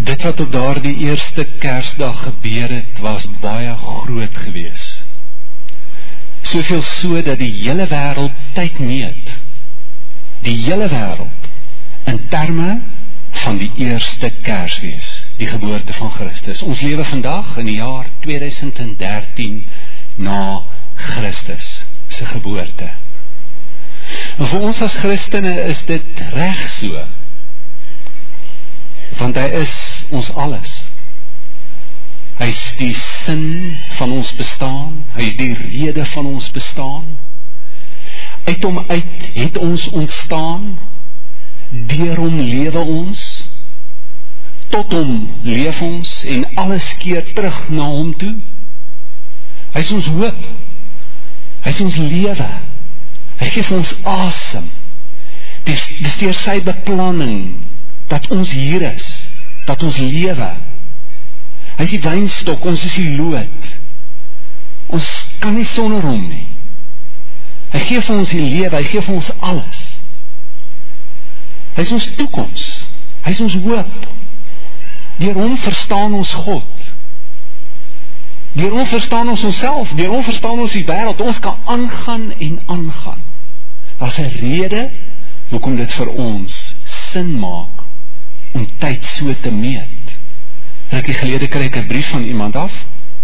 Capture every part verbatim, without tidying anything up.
Dit wat op daardie eerste Kersdag gebeur het, was baie groot gewees. Soveel so dat die hele wêreld tyd meet. Die hele wêreld in terme van die eerste Kersfees, die geboorte van Christus. Ons lewe vandag in die jaar tweeduisend dertien na Christus se geboorte. En vir ons as Christene is dit reg so, want hy is ons alles. Hy is die sin van ons bestaan, hy is die rede van ons bestaan. Uit hom uit het ons ontstaan, deur hom lewe ons, tot hom leef ons en alles keer terug na hom toe. Hy is ons hoop, hy is ons lewe, hy gee ons asem. Dis, dis deur sy beplanning dat ons hier is, dat ons lewe. Hy is die wynstok, ons is die loot. Ons kan nie sonder hom nie. Hy gee vir ons die lewe, hy gee vir ons alles. Hy is ons toekoms, hy is ons hoop. Deur hom verstaan ons God. Deur hom verstaan ons onsself, deur hom verstaan ons die wêreld. Ons kan aangaan en aangaan. Daar's 'n rede hoekom dit vir ons sin maak om tyd so te meet. Rukkie gelede kry ek 'n brief van iemand af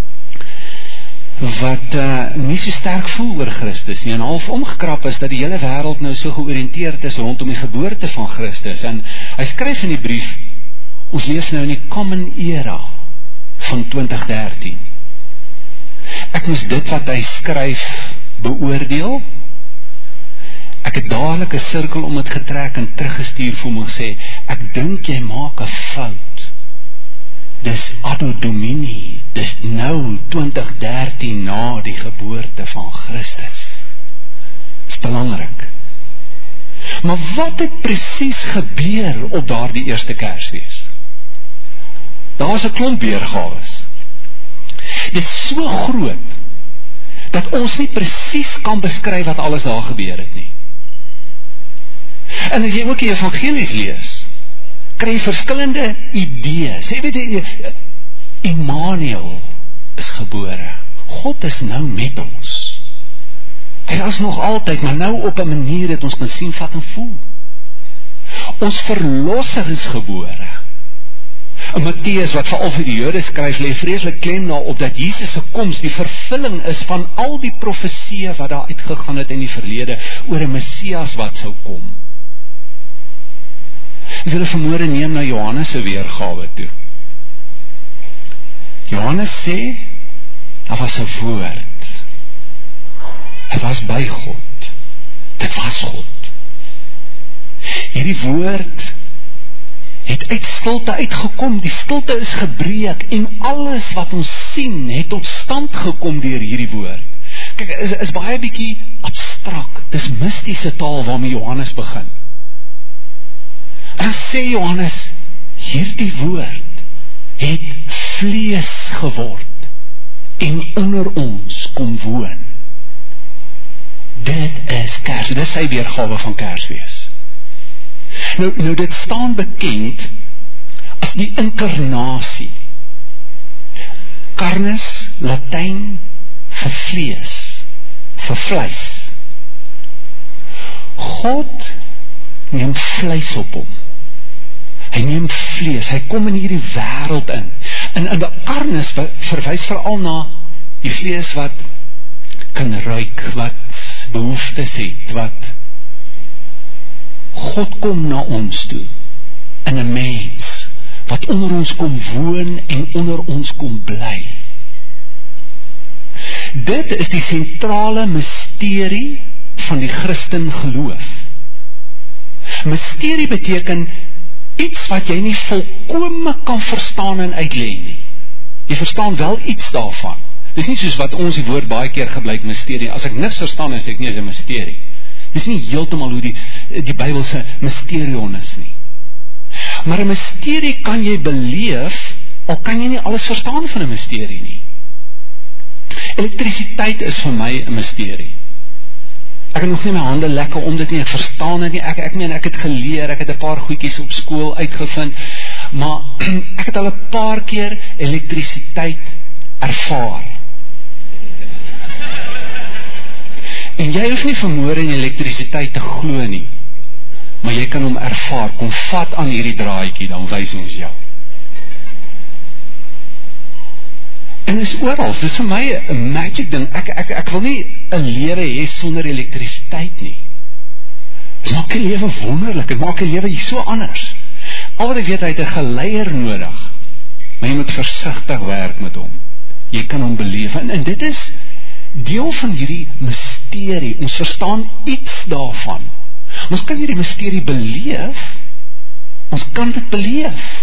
wat uh, nie so sterk voel oor Christus nie, en half omgekrap is dat die hele wêreld nou so georiënteerd is rondom die geboorte van Christus. En hy skryf in die brief, ons leef nou in die common era van twintig dertien. Ek moes dit wat hy skryf beoordeel. Ek het dadelik 'n sirkel om dit getrek en teruggestuur vir hom en gesê, ek dink jy maak 'n fout. Dis Anno Domini, dis nou twintig dertien na die geboorte van Christus. Dis belangrik. Maar wat het presies gebeur op daardie eerste Kersfees? Daar's 'n klomp weergawes. Dit is so groot dat ons nie presies kan beskryf wat alles daar gebeur het nie. En as jy ook die evangelies lees, kry jy verskillende idees. Jy weet, Immanuel is gebore. God is nou met ons. Hy is nog altyd, maar nou op 'n manier dat ons kan sien, vat en voel. Ons verlosser is gebore. En Matteus, wat veral vir die Jode skryf, lê vreeslik klem daarop dat Jesus se koms die vervulling is van al die profesieë wat daar uitgegaan het in die verlede oor 'n Messias wat sou kom. As hulle vanmôre neem na Johannes se weergawe toe. Johannes sê, daar was 'n woord. Hy was by God. Dit was God. Hierdie woord het uit stilte uitgekom, die stilte is gebreek en alles wat ons sien het tot stand gekom deur hierdie woord. Kyk, is, is baie bietjie abstrakt, dis mistiese taal waarmee Johannes begin. En sê Johannes, hierdie woord het vlees geword en onder ons kom woon. Dit is Kers, dit is sy weergawe van Kersfees. Nou, nou dit staan bekend as die inkarnasie. Carnes, Latyn vir vlees, vir vleis. God neem vleis op hom. Hy neem vlees, hy kom in hierdie wêreld in. En in die Carnes verwys veral na die vlees wat kan ruik, wat behoeftes het, wat God kom na ons toe, in 'n mens, wat onder ons kom woon en onder ons kom bly. Dit is die sentrale misterie van die Christen geloof. Misterie beteken iets wat jy nie volkome kan verstaan en uitlei nie. Jy verstaan wel iets daarvan. Dit is nie soos wat ons die woord baie keer gebruik, misterie. As ek niks verstaan, is ek nie as 'n misterie. Dit is nie heeltemal hoe die, die Bybelse mysterion is nie. Maar 'n misterie kan jy beleef, al kan jy nie alles verstaan van 'n misterie nie. Elektrisiteit is vir my 'n misterie. Ek het nog nie my hande lekker om dit nie, ek verstaan dit nie, ek, ek meen, ek het geleer, ek het 'n paar goedjies op skool uitgevind, maar ek het al 'n paar keer elektrisiteit ervaar. En jy hoef nie vermoere in elektrisiteit te glo nie, maar jy kan hom ervaar. Kom vat aan hierdie draadjie, dan wys ons jou. En is oral, dit is vir my 'n magic ding. Ek, ek, ek wil nie 'n lewe hê sonder elektrisiteit nie. Het maak die lewe wonderlik, het maak die lewe so anders. Al wat ek weet, hy het 'n geleier nodig, maar jy moet versigtig werk met hom. Jy kan hom beleef, en, en dit is deel van hierdie misterie. Ons verstaan iets daarvan. Ons kan hierdie misterie beleef, ons kan dit beleef.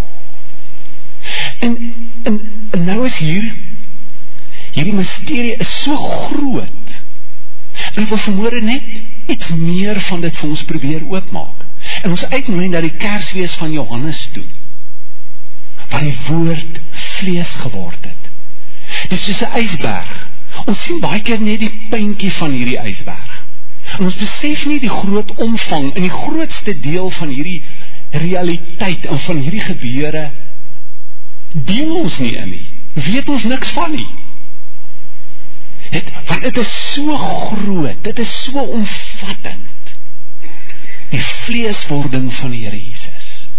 En, en, en nou is hier, hierdie misterie is so groot, en ek wil vanmôre net iets meer van dit vir ons probeer oopmaak. En ons uitnooi na die Kersfees van Johannes toe, waar die woord vlees geword het. Dit is soos 'n ysberg. Ons sien baie keer net die puntjie van hierdie ysberg. En ons besef nie die groot omvang en die grootste deel van hierdie realiteit en van hierdie gebeure deel ons nie in nie. Weet ons niks van nie. Het, want dit is so groot, dit is so omvattend. Die vleeswording van die Here Jesus.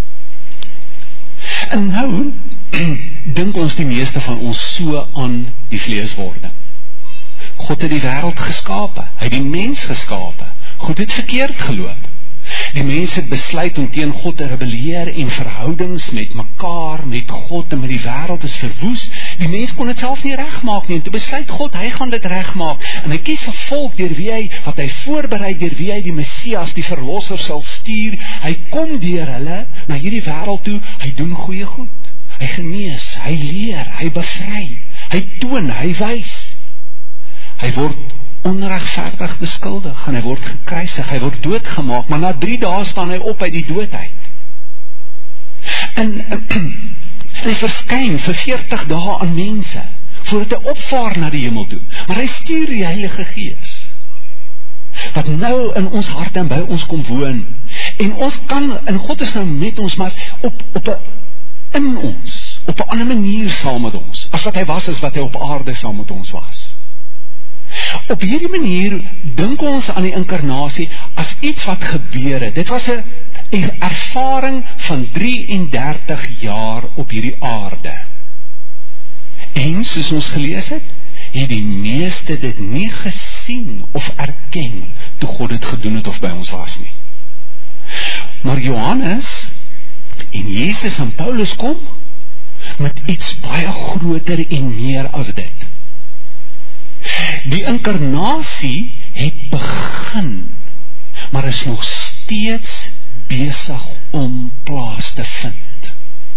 En nou dink ons die meeste van ons so aan die vleeswording. God het die wêreld geskape, hy het die mens geskape. God het verkeerd geloop. Die mens het besluit om teen God te rebelleer en verhoudings met mekaar, met God en met die wêreld is verwoes. Die mens kon dit self nie regmaak nie en toe besluit God, hy gaan dit regmaak. En hy kies 'n volk deur wie hy, wat hy voorberei deur wie hy die Messias, die verlosser sal stuur. Hy kom deur hulle na hierdie wêreld toe, hy doen goeie goed. Hy genees, hy leer, hy bevry, hy toon, hy wys. Hy word onregverdig beskuldig en hy word gekruisig, hy word doodgemaak, maar na drie dae staan hy op uit die dood uit. En, en, en hy verskyn vir veertig dae aan mense, voordat hy opvaar na die hemel toe. Maar hy stuur die Heilige Gees, wat nou in ons harte en by ons kom woon. En ons kan, en God is nou met ons, maar op, op a, in ons, op 'n ander manier saam met ons, as wat hy was, as wat hy op aarde saam met ons was. Op hierdie manier dink ons aan die inkarnasie as iets wat gebeur het. Dit was 'n ervaring van drieëndertig jaar op hierdie aarde. En soos ons gelees het, het die meeste dit nie gesien of erken toe God dit gedoen het of by ons was nie. Maar Johannes en Jesus en Paulus kom met iets baie groter en meer as dit. Die inkarnasie het begin, maar is nog steeds besig om plaas te vind.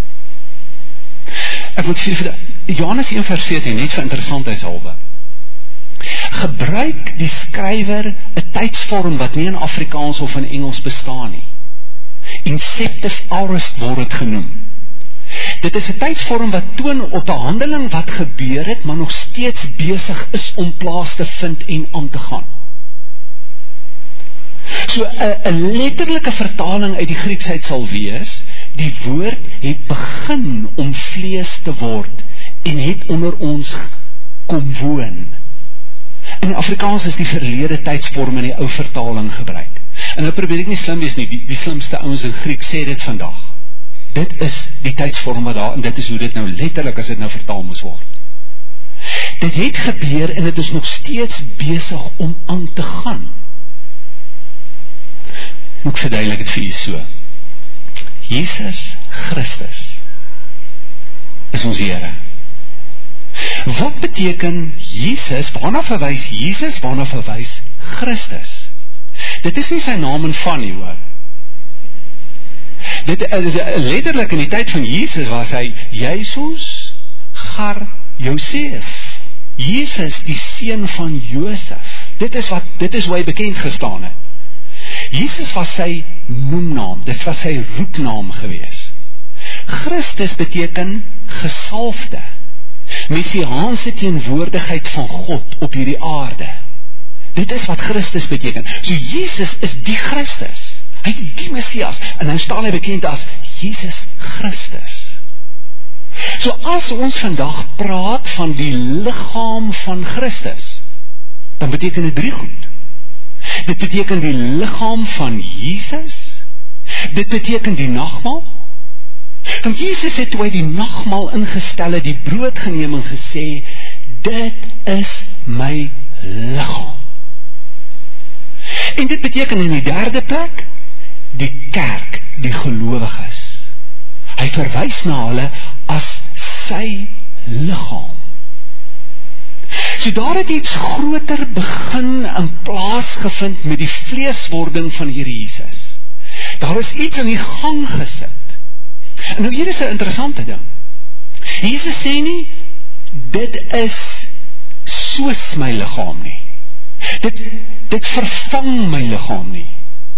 Ek moet vir Johannes een vers veertien, net vir interessantheidshalwe. Gebruik die skrywer 'n tydsvorm wat nie in Afrikaans of in Engels bestaan nie. Inceptive aorist word dit genoem. Dit is 'n tydsvorm wat toon op 'n handeling wat gebeur het, maar nog steeds besig is om plaas te vind en aan te gaan. So 'n letterlike vertaling uit die Grieksheid sal wees, die woord het begin om vlees te word en het onder ons kom woon. In Afrikaans is die verlede tydsvorm in die ou vertaling gebruik. En nou probeer ek nie slim wees nie, die, die slimste ouens in Griek sê dit vandag. Dit is die tydsvorm wat daar, en dit is hoe dit nou letterlik as dit nou vertaal moes word. Dit het gebeur en dit is nog steeds besig om aan te gaan. Moet ek verduidelik het vir u so. Jesus Christus is ons Here. Wat beteken Jesus? Waarna verwys Jesus? Waarna verwys Christus? Dit is nie sy naam en van nie, hoor. Dit is letterlik in die tyd van Jesus was hy Jesus Gar Josef. Jesus, die seun van Josef. Dit is wat dit is hoe hy bekend gestaan het. Jesus was sy noemnaam, dit was sy roepnaam gewees. Christus beteken gesalfde, messiaanse teenwoordigheid van God op hierdie aarde. Dit is wat Christus beteken. So Jesus is die Christus. Hy is die Messias en nou staan hy bekend as Jesus Christus. So as ons vandag praat van die liggaam van Christus, dan beteken dit drie goed. Dit beteken die liggaam van Jesus, dit beteken die nagmaal, want Jesus het toe hy die nagmaal ingestel het, die brood geneem en gesê, dit is my liggaam. En dit beteken in die derde plek, die kerk, die gelowiges. Hy verwys na hulle as sy liggaam. So daar het iets groter begin in plaas gevind met die vleeswording van Here Jesus. Daar is iets in die gang gesit. En nou hier is 'n interessante ding. Jesus sê nie, dit is soos my liggaam nie. Dit, dit vervang my liggaam nie.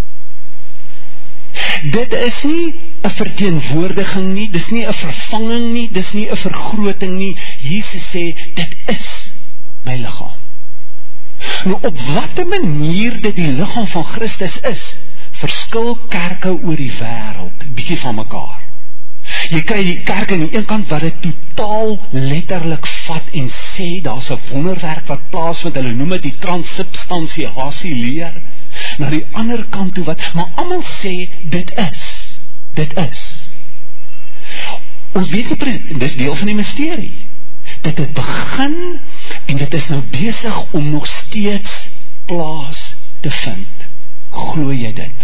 Dit is nie 'n verteenwoordiging nie, dis nie 'n vervanging nie, dis nie 'n vergroting nie. Jesus sê, dit is my liggaam. Nou op watter manier dit die liggaam van Christus is, verskil kerke oor die wêreld bietjie van mekaar. Jy kry die kerk aan die een kant wat dit totaal letterlik vat en sê, daar's 'n wonderwerk wat plaasvind, hulle noem dit die transubstansiasie leer, na die ander kant toe wat, maar almal sê, dit is, dit is. Ons weet nie, dis deel van die misterie. Dit het begin, en dit is nou besig om nog steeds plaas te vind. Glo jy dit?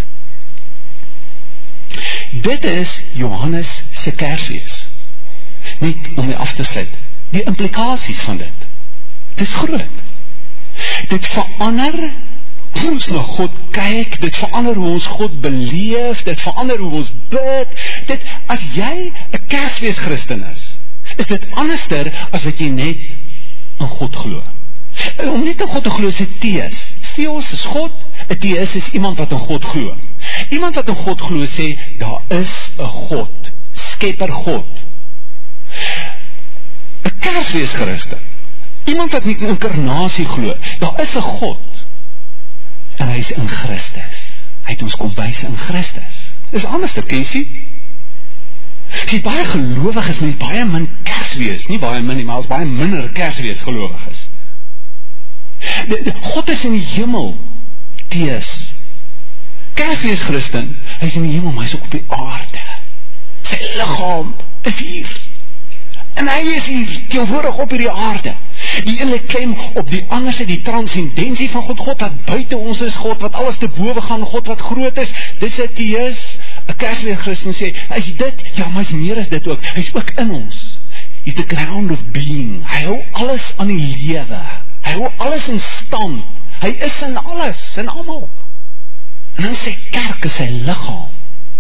Dit is Johannes se Kersfees. Net om my af te sluit, die implikasies van dit. Dit is groot. Dit verander hoe ons na God kyk, dit verander hoe ons God beleef, dit verander hoe ons bid. Dit, as jy 'n Kersfees Christen is, is dit anderster as wat jy net in God glo. Om net in God te glo is 'n tees. Theos is God, 'n tees is iemand wat in God glo. Iemand wat in God glo sê, daar is 'n God, skepper God. 'n Kersfees Christen, iemand wat nie in inkarnasie glo, daar is 'n God, en hy is in Christus. Hy het ons kom bys in Christus. Dis anders, ken jy sien? Sien, baie gelowiges met baie min Kersfees, nie baie min nie, maar as baie minder Kersfees gelowiges. De, de, God is in die hemel, tees. Kersfees Christen, hy is in die hemel, maar hy is ook op die aarde. Sy liggaam is hier. En hy is hier, teenwoordig op hierdie aarde. Die ene klem op die ander, die transcendensie van God, God wat buite ons is, God wat alles te bowe gaan, God wat groot is. Dis 'n tees. 'n Kersfees Christen sê, is dit? Ja, maar is meer as dit ook. Hy is ook in ons. He's the ground of being. Hy hou alles aan die lewe. Hy hou alles in stand. Hy is in alles, in almal. En dan sê kerk is sy liggaam.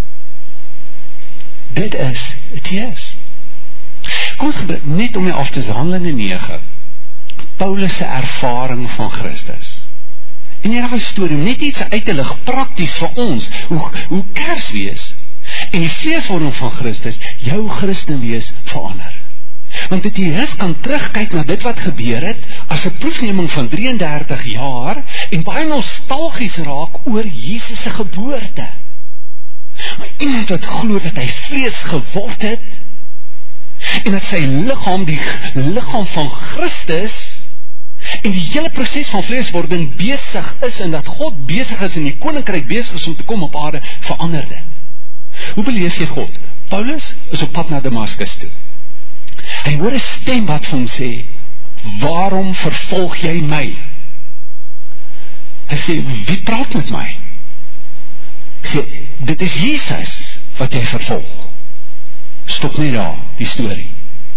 Dit is het is. Kom ons gebruik net om my af te Handelinge nege. Paulus se ervaring van Christus. En hier daai storie, net iets uit te lig prakties vir ons, hoe, hoe Kersfees en die feeswording van Christus jou Christen wees verander. Want dit hier kan terugkyk na dit wat gebeur het as 'n proefneming van drie en dertig jaar en baie nostalgies raak oor Jesus se geboorte. Maar iemand wat glo dat hy vlees geword het en dat sy liggaam die liggaam van Christus en die hele proses van vleeswording besig is en dat God besig is en die koninkryk besig is om te kom op aarde, verander dit. Hoe beleef jy God? Paulus is op pad na Damaskus toe. Hy hoor 'n stem wat vir hom sê, waarom vervolg jy my? Hy sê, wie praat met my? Hy sê, dit is Jesus wat jy vervolg. Stop net daar, die storie.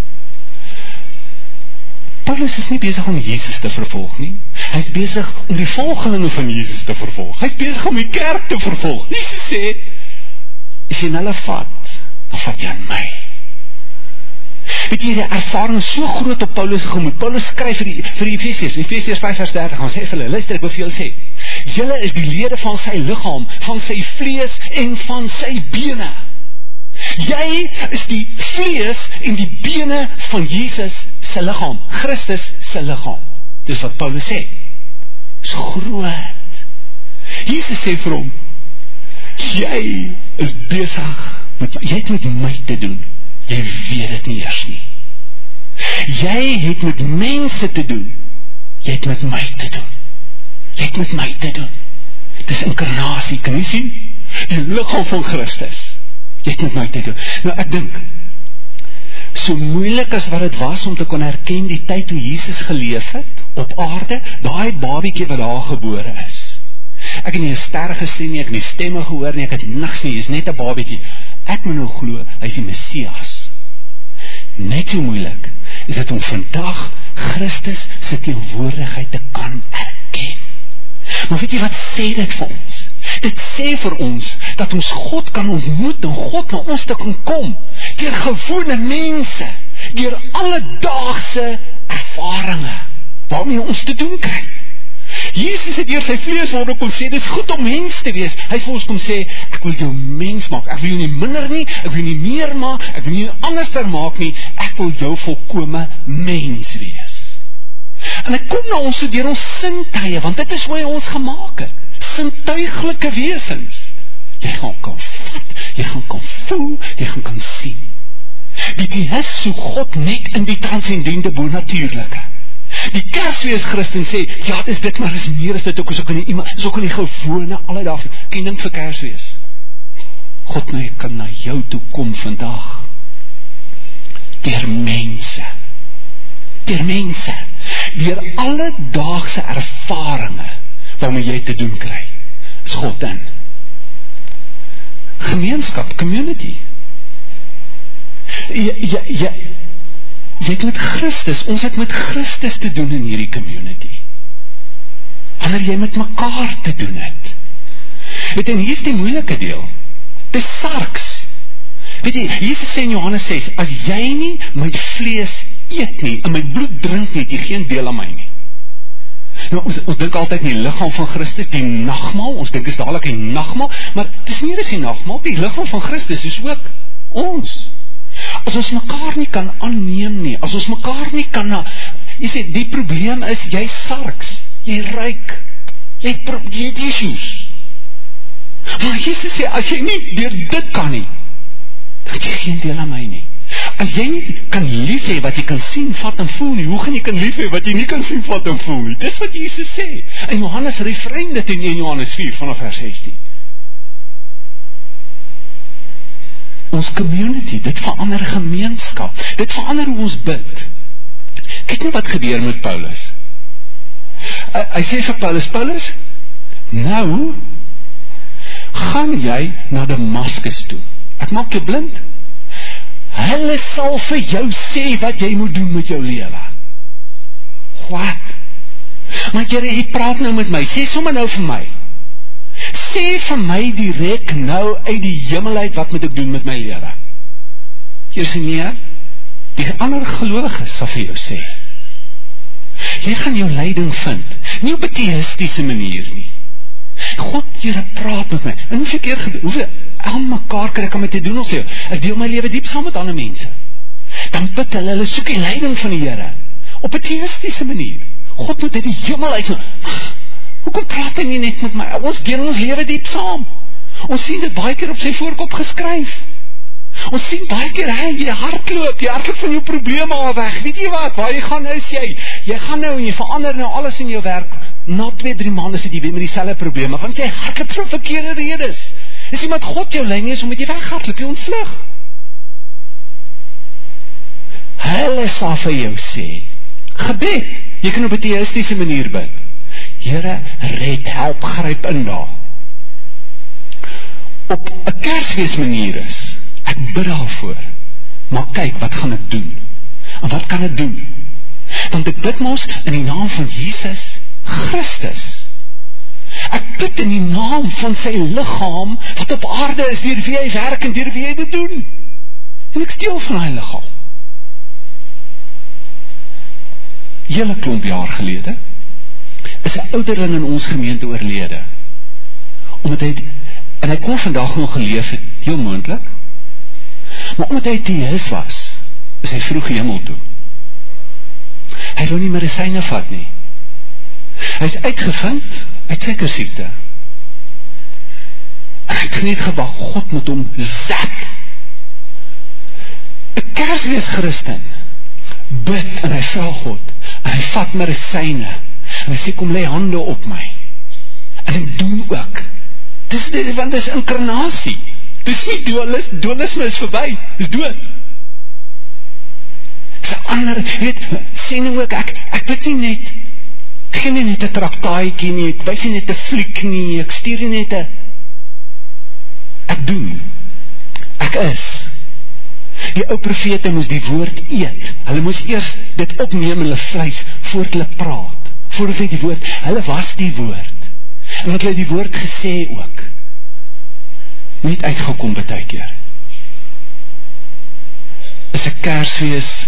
Paulus is nie besig om Jesus te vervolg nie. Hy is besig om die volgelinge van Jesus te vervolg. Hy is besig om die kerk te vervolg. Jesus sê, as jy hulle vat, dan vat jy aan my. Weet jy, die ervaring is so groot op Paulus gemoed. Paulus skryf vir die, vir die Efesiërs, Efesiërs vyf vers dertig, gaan sê vir hulle, luister, ek wil vir julle sê, julle is die lede van sy liggaam, van sy vlees en van sy bene. Jy is die vlees en die bene van Jesus se liggaam, Christus se liggaam. Dis wat Paulus sê. Dis groot. Jesus sê vir hom, jy is besig met, jy het met my te doen. Jy weet dit nie eers nie. Jy het met mense te doen. Jy het met my te doen. Jy het met my te doen. Dit is inkarnasie, kan jy sien? Die liggaam van Christus. Jy het met my te doen. Nou ek dink, so moeilik as wat het was om te kon herken die tyd toe Jesus geleef het, op aarde, daai babiekie wat daar gebore is. Ek het nie 'n ster gesien nie, ek het nie stemme gehoor nie, ek het niks nie, hy is net 'n babiekie. Ek moet nou glo, hy is die Messias. Net so moeilik is dit om vandag Christus se teenwoordigheid te kan erken. Maar weet jy wat sê dit vir ons? Dit sê vir ons dat ons God kan ontmoet en God na ons te kan kom deur gewone mense, deur alledaagse ervarings waarmee ons te doen kry. Jesus het deur sy vleesworde kom sê, dit is goed om mens te wees. Hy het vir ons kom sê, ek wil jou mens maak, ek wil jou nie minder nie, ek wil nie meer maak, ek wil nie anderster maak nie, ek wil jou volkome mens wees. En hy kom na ons so deur ons sintuie, want dit is hoe hy ons gemaak het. Sintuiglike wesens. Jy gaan kan vat, jy gaan kan voel, jy gaan kan sien. Die is so God net in die transcendente bonatuurlike. Die Kersfees Christen sê, ja, het is dit, maar is meer as dit ook, is ook in die, is ook in die gewone, alledaagse. Kan jy dink vir Kersfees? God nou, kan na jou toe kom vandag. Deur mense. Deur mense. Deur alledaagse ervarings waarmee jy te doen kry. Is God in. Gemeenskap, community. Jy, jy, jy, jy het met Christus, ons het met Christus te doen in hierdie community. Wanneer jy met mekaar te doen het. Weet jy, en hier is die moeilike deel. Dis sarks. Weet jy, Jesus sê in Johannes ses, as jy nie my vlees eet nie, en my bloed drink nie, het jy geen deel aan my nie. Nou, ons, ons dink altyd nie liggaam van Christus, die nagmaal, ons dink is dadelijk die nagmaal, maar het is nie eens die nagmaal, die liggaam van Christus is ook ons. As ons mekaar nie kan aanneem nie, as ons mekaar nie kan, na, jy sê, die probleem is, jy sarks, jy ruik, jy het issues. Maar Jesus sê, as jy nie deur dit kan nie, dan het jy geen deel aan my nie. As jy nie kan lief hê wat jy kan sien, vat en voel nie, hoe gaan jy kan lief hê wat jy nie kan sien, vat en voel nie? Dis wat Jesus sê. En Johannes refrein dit in Johannes vier vanaf vers sestien. Ons community, dit verander gemeenskap, dit verander hoe ons bid. Kyk nie wat gebeur met Paulus. Uh, hy sê vir Paulus, Paulus, nou gaan jy na Damaskus toe. Ek maak jou blind. Hulle sal vir jou sê wat jy moet doen met jou lewe. Wat? Maar Here, jy praat nou met my, sê sommer nou vir my. Sê vir my direk nou uit die hemel uit, wat moet ek doen met my lewe? Here sê nee, die ander gelowiges sal vir jou sê. Jy gaan jou leiding vind, nie op 'n theïstiese manier nie. God, Here, praat met my. En hoeveel keer gebeur, hoeveel aan mekaar kry ek aan my te doen ons sê, ek deel my lewe diep saam met ander mense. Dan bid hulle, hulle soek die leiding van die Here, op 'n theïstiese manier. God moet uit die hemel uit, hoekom praat hy nie net met my? Ons deel ons lewe diep saam. Ons sien dit baie keer op sy voorkop geskryf. Ons sien baie keer, hy, jy hardloop, jy hardloop van jou probleme al weg. Weet jy wat, waar jy gaan nou is jy, jy gaan nou en jy verander nou alles in jou werk. Na twee, drie maande sit jy weer met dieselfde probleme, want jy hardloop vir verkeerde redes. Is iemand God jou lei nie is, omdat jy weghardloop, jy ontvlug. Hulle sal vir jou sê, gebed, jy kan op 'n theïstiese manier bid. Here, red, help, gryp in daar. Op 'n Kersfees manier is, ek bid daarvoor, maar kyk, wat gaan ek doen? En wat kan ek doen? Want ek bid mos in die naam van Jesus Christus. Ek bid in die naam van sy liggaam, wat op aarde is, deur wie hy werk en deur wie hy dit doen. En ek steel van hy liggaam. Hele klomp jaar gelede, is 'n ouderling in ons gemeente oorlede. Omdat hy, en hy kon vandag nog geleef het, heel moontlik, maar omdat hy theïs was, is hy vroeg hemel toe. Hy wil nie medisyne vat nie. Hy is uitgevind uit suikersiekte. En hy het net gewag, God moet hom zap 'n Kersfees Christen bid en hy vra God, en hy vat medisyne, en hy sê, kom lê hande op my, en hy doen ook. Dis, dis, want dis inkarnasie. Dis nie dualis, dualisme is verby, dis dood. Dis 'n ander, weet, sê nou ook, ek, ek bid nie net, ek gee nie net 'n traktaaitjie nie, ek wys nie net 'n fliek nie, ek stuur nie net 'n, ek doen, ek is. Die ou profete moes die woord eet, hulle moes eers dit opneem in hulle vleis, voordat hulle praat, voordat hulle die woord, hulle was die woord, en wat hulle die woord gesê ook, niet uitgekom baie keer. Is 'n Kersfees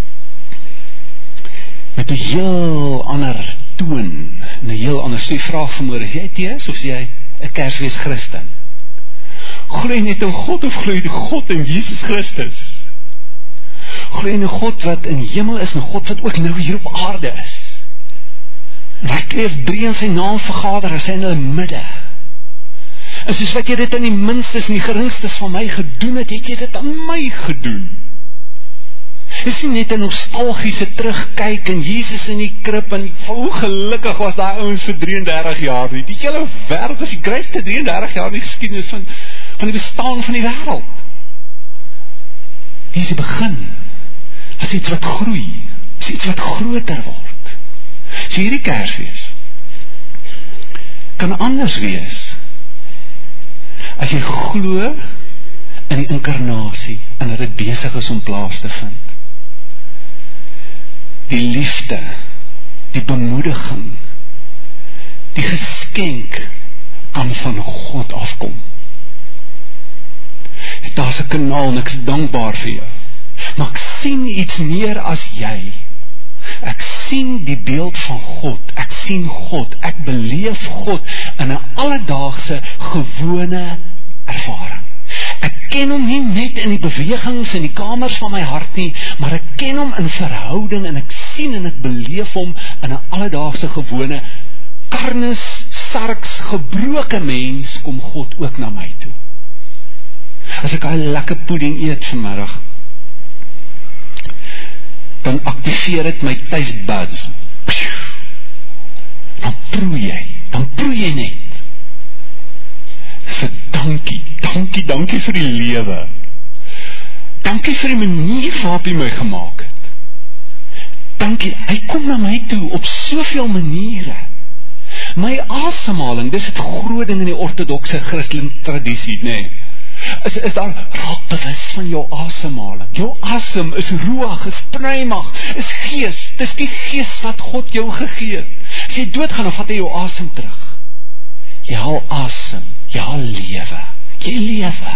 met 'n heel ander toon, en 'n heel ander, so die vraag vanmôre, is jy tees, of is jy 'n Kersfees Christen? Glo jy net in God, of glo jy God in Jesus Christus? Glo jy in 'n God wat in hemel is, en 'n God wat ook nou hier op aarde is? En hy kleef drie in sy naam vergader, as hy in hulle midde. En soos wat jy dit in die minstes en die geringstes van my gedoen het, het jy dit aan my gedoen. Is nie net 'n nostalgiese terugkyk en Jesus in die krib en hoe gelukkig was daai ouens vir drieëndertig jaar nie. Die hele wêreld is die grootste drieëndertig jaar in die geskiedenis van van die bestaan van die wêreld. Dis die begin. As iets wat groei, as iets wat groter word. So hierdie Kersfees kan anders wees as jy glo in die inkarnasie en dat dit besig is om plaas te vind. Die liefde, die bemoediging, die geskenk kan van God afkom. Daar is 'n kanaal en ek is dankbaar vir jou. Maar ek sien iets meer as jy. Ek sien die beeld van God, ek sien God, ek beleef God in 'n alledaagse, gewone ervaring. Ek ken hom nie net in die bewegings in die kamers van my hart nie, maar ek ken hom in verhouding en ek sien en ek beleef hom in 'n alledaagse, gewone, karnes, sarks, gebroke mens, kom God ook na my toe. As ek daai lekker pudding eet vanmiddag, dan aktiveer dit my taste buds. Dan proe jy, dan proe jy net. Vir dankie, dankie, dankie vir die lewe. Dankie vir die manier waarop jy my gemaak het. Dankie, hy kom na my toe op soveel maniere. My asemhaling, dis het groot ding in die ortodokse Christelike tradisie, nee. Is, is daar raak bewus van jou asemhaling. Jou asem is ruach, is pneumag, is gees. Dis die gees wat God jou gegee het. As jy doodgaan, dan vat hy jou asem terug. Jy haal asem, jy haal lewe, jy lewe.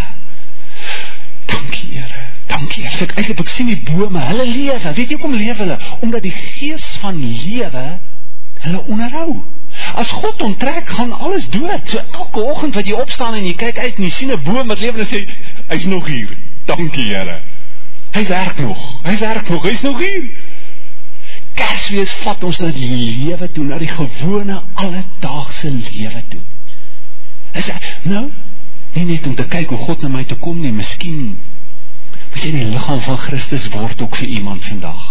Dankie Here, dankie Here. Ek, ek, ek sien die bome, hulle lewe. Weet jy hoekom lewe hulle? Omdat die gees van lewe hulle onderhou. As God onttrek, gaan alles dood. So elke oggend wat jy opstaan en jy kyk uit en jy sien 'n boom wat lewe en sê, hy's nog hier. Dankie Here. Hy werk nog. Hy werk nog. Hy's nog hier. Kersfees vat ons na die lewe toe, na die gewone alledaagse lewe toe. Hy sê, nou, nie net om te kyk hoe God na my toe kom nie, miskien moet jy die liggaam van Christus word ook vir iemand vandag.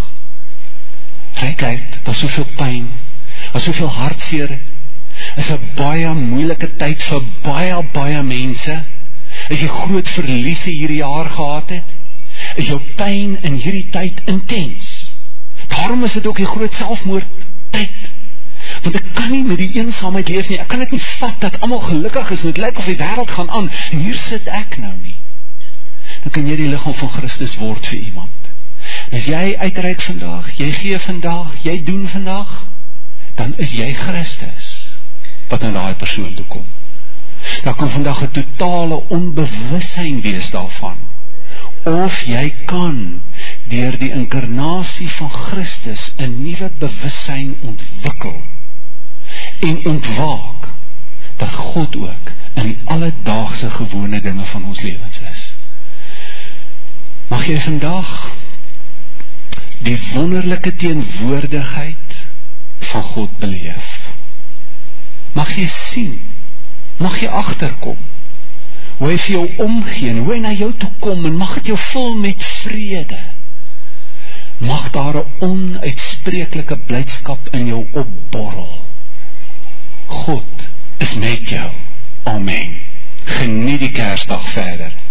Kyk uit, daar is soveel pyn, daar is soveel hartseer, is 'n baie moeilike tyd vir baie, baie mense. As jy groot verliese hierdie jaar gehad het, is jou pyn in hierdie tyd intens. Daarom is dit ook die groot selfmoord tyd. Want ek kan nie met die eensaamheid leef nie, ek kan dit nie vat dat almal gelukkig is, en het lyk of die wêreld gaan aan, en hier sit ek nou nie. Dan kan jy die liggaam van Christus word vir iemand. En as jy uitreik vandag, jy gee vandag, jy doen vandag, dan is jy Christus, wat na daai persoon toe kom. Daar kan vandag 'n totale onbewussyn wees daarvan, of jy kan deur die inkarnasie van Christus 'n nuwe bewussyn ontwikkel en ontwaak dat God ook in die alledaagse gewone dinge van ons lewens is. Mag jy vandag die wonderlike teenwoordigheid van God beleef. Mag jy sien, mag jy agterkom hoe hy vir jou omgee en hoe hy na jou toe kom en mag het jou vul met vrede. Mag daar 'n onuitspreeklike blydskap in jou opborrel. God is met jou. Amen. Geniet die Kersdag verder.